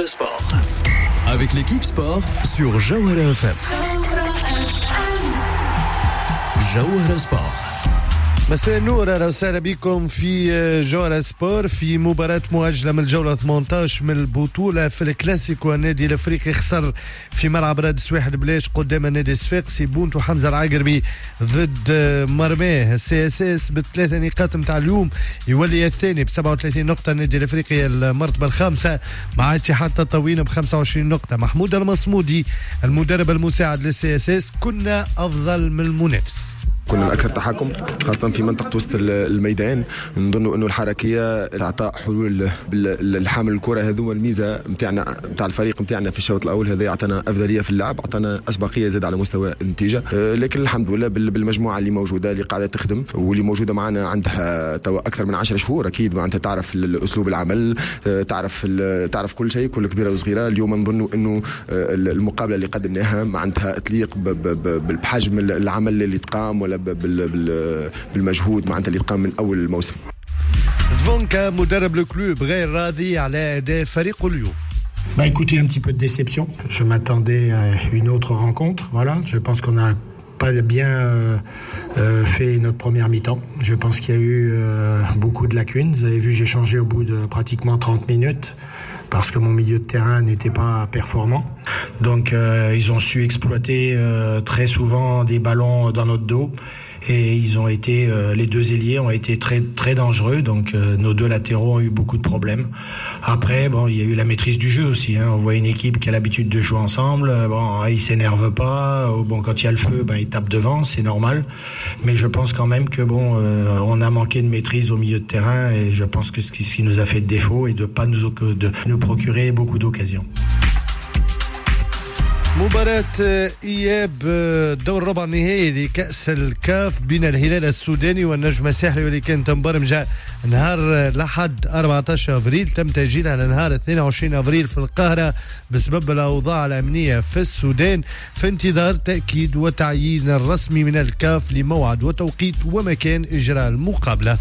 Sport. Avec l'équipe sport sur Jawhara FM. Jawhara Sport. مساء النور، اهلا وسهلا بكم في جوهرة سبور في مباراة مؤجلة من الجولة 18 من البطولة في الكلاسيكو. النادي الافريقي خسر في ملعب رادس واحد بلاش قدام النادي الصفاقسي. بونتو حمزة العقربي ضد مرماه السي اس اس بالثلاثة نقاط متاع اليوم يولي الثاني ب 37 نقطة. النادي الافريقي المرتبة الخامسة مع اتحاد تطاوين ب 25 نقطة. محمود المصمودي المدرب المساعد للسي اس اس: كنا افضل من المنافس، كنا الأكثر تحكم خاصة في منطقة وسط الميدان. نظن أنه الحركية إعطاء حلول بالحامل الكرة، هذو الميزة متاعنا متاع الفريق متاعنا في الشوط الأول. هذا يعطينا أفضلية في اللعب، أعطانا أسبقية زاد على مستوى النتيجة. لكن الحمد لله بالمجموعة اللي موجودة اللي قاعدة تخدم واللي موجودة معنا عندها توا أكثر من 10 شهور. أكيد معناتها تعرف أسلوب العمل، تعرف كل شيء، كل كبيرة وصغيرة. اليوم نظن أنه المقابلة اللي قدمناها معناتها تليق بحجم العمل اللي تقام ولا بالمجهود معناتها اللي تقام من أول الموسم. زفونكا مدرب الكلوب غير راضي على أداء فريقه اليوم. Écoutez, un petit peu de déception. Je m'attendais à une autre rencontre. Voilà, je pense qu'on n'a pas bien fait notre première mi-temps. Je pense qu'il y a eu beaucoup de lacunes. Vous avez vu, j'ai changé au bout de pratiquement 30 minutes. Parce que mon milieu de terrain n'était pas performant. Donc ils ont su exploiter très souvent des ballons dans notre dos. Et ils ont été, les deux ailiers ont été très, très dangereux. Donc nos deux latéraux ont eu beaucoup de problèmes. Après, bon, il y a eu la maîtrise du jeu aussi. Hein. On voit une équipe qui a l'habitude de jouer ensemble. Bon, ils s'énervent pas. Bon, quand il y a le feu, ben, ils tapent devant, c'est normal. Mais je pense quand même que bon, on a manqué de maîtrise au milieu de terrain. Et je pense que ce qui nous a fait de défaut est de pas nous procurer beaucoup d'occasions. مباراة إياب دور ربع النهائي لكأس الكاف بين الهلال السوداني والنجم الساحلي، واللي كانت مبرمجة نهار الأحد 14 أفريل تم تأجيلها لنهار 22 أفريل في القاهرة بسبب الأوضاع الأمنية في السودان، في انتظار تأكيد وتعيين الرسمي من الكاف لموعد وتوقيت ومكان إجراء المقابلة.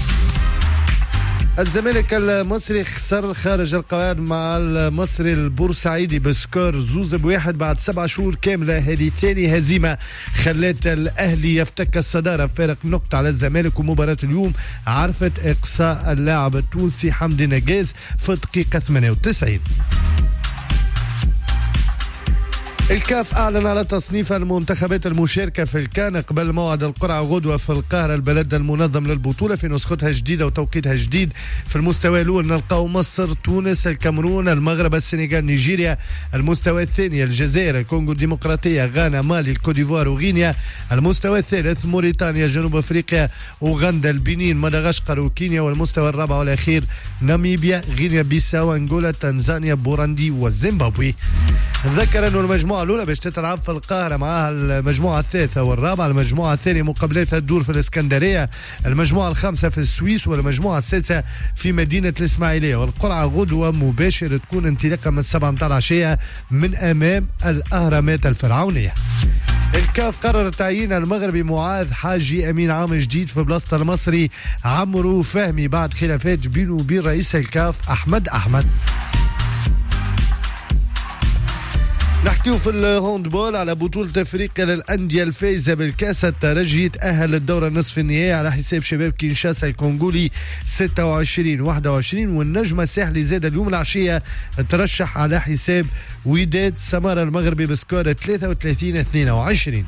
الزمالك المصري خسر خارج القواعد مع المصري البورسعيدي بسكور 2-1 بعد 7 شهور كاملة. هذه ثاني هزيمة خلت الأهلي يفتك الصدارة فارق نقطة على الزمالك. ومباراة اليوم عرفت إقصاء اللاعب التونسي حمدي نجاز في الدقيقة 98. الكاف أعلن على تصنيف المنتخبات المشاركة في الكان قبل موعد القرعة غدوة في القاهرة البلد المنظم للبطولة في نسختها جديدة وتوقيتها جديد. في المستوى الأول نلقاو مصر، تونس، الكاميرون، المغرب، السنغال، نيجيريا. المستوى الثاني الجزائر، الكونغو الديمقراطية، غانا، مالي، الكوديفوار وغينيا. المستوى الثالث موريتانيا، جنوب أفريقيا، أوغندا، البنين، مدغشقر وكينيا. والمستوى الرابع والأخير ناميبيا، غينيا بيساو، أنغولا، تنزانيا، بوراندي والزيمبابوي. ذكر أنه المجموعة الأولى باش تتلعب في القاهرة معها المجموعة الثالثة والرابعة. المجموعة الثانية مقابلتها تدور في الإسكندرية. المجموعة الخامسة في السويس، والمجموعة السادسة في مدينة الإسماعيلية. والقرعة غدوة مباشرة تكون انطلاقا من 7 متاع العشية من أمام الأهرامات الفرعونية. الكاف قرر تعيين المغربي معاذ حاجي أمين عام جديد في بلاصة المصري عمرو فهمي بعد خلافات بينه وبين رئيس الكاف أحمد. نحكيو في الهوندبول على بطولة افريقيا للأندية الفائزة بالكاس. الترجي تأهل للدورة النصف النهائي على حساب شباب كينشاسا الكونغولي 26-21. والنجم الساحلي زاد اليوم العشية ترشح على حساب وداد سمارة المغربي بسكور 33-22.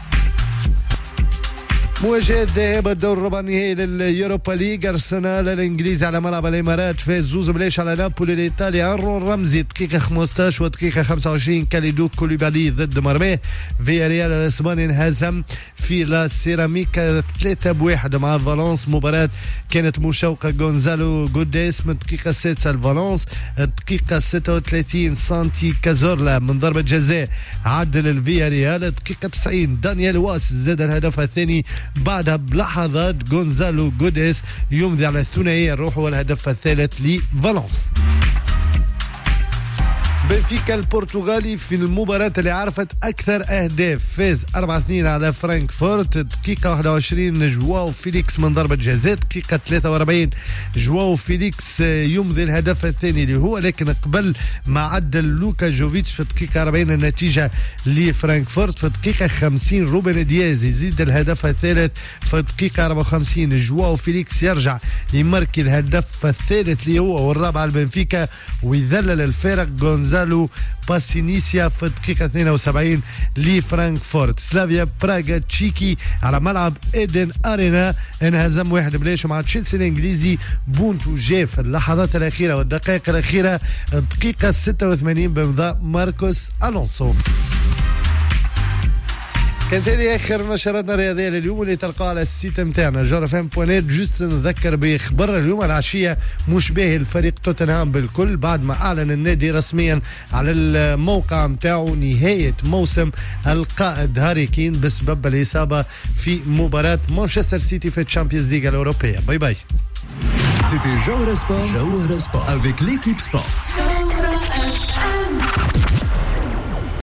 مواجهة ذهاب الدور الربع النهائي لليوروبا ليج. أرسنال الإنجليزي على ملعب الإمارات فاز 2-0 على نابولي الإيطالي. أرون رمزي دقيقة 15 ودقيقة 25 كاليدو كوليبالي ضد مرماه. فياريال الإسباني انهزم في لا سيراميكا 3-1 مع فالنس. مباراة كانت مشوقة. غونزالو غوديس من الدقيقة 6 الفالنس. الدقيقة 36 سانتي كازورلا من ضربة جزاء عدل الفياريال. الدقيقة 90 دانيال واس زاد الهدف الثاني بعدها بلحظات. غونزالو غوديس يمضي على الثنائية الروح والهدف الثالث لفالنس. بنفيكا البرتغالي في المباراة اللي عرفت أكثر أهداف، فاز 4-2 على فرانكفورت. دقيقة 21 جواو فيليكس من ضربة جزاء، دقيقة 43 جواو فيليكس يمضي الهدف الثاني اللي هو، لكن قبل ما عدل لوكا جوفيتش في دقيقة 40 النتيجة لفرانكفورت. في دقيقة 50 روبن دياز يزيد الهدف الثالث. في دقيقة 54 جواو فيليكس يرجع يماركي الهدف الثالث اللي هو والرابع البنفيكا، ويذلل الفارق غونزالو باسينيسيا في الدقيقة 72 لفرانكفورت. سلافيا براغا تشيكي على ملعب إيدن أرينا انهزم 1-0 مع تشيلسي الإنجليزي. بونتو جاء في اللحظات الأخيرة والدقائق الأخيرة، الدقيقة 86 بإمضاء ماركوس ألونسو. كانت هذه اخر نشراتنا الرياضيه لليوم اللي تلقاها على السيت نتاعنا جورفم.net. جست نذكر بخبر اليوم العشيه مشبه الفريق توتنهام بالكل بعد ما اعلن النادي رسميا على الموقع نتاعو نهايه موسم القائد هاري كين بسبب الاصابه في مباراه مانشستر سيتي في الشامبيونز ليغ الاوروبيه. باي باي. C'était Jawara Sport avec l'équipe sport.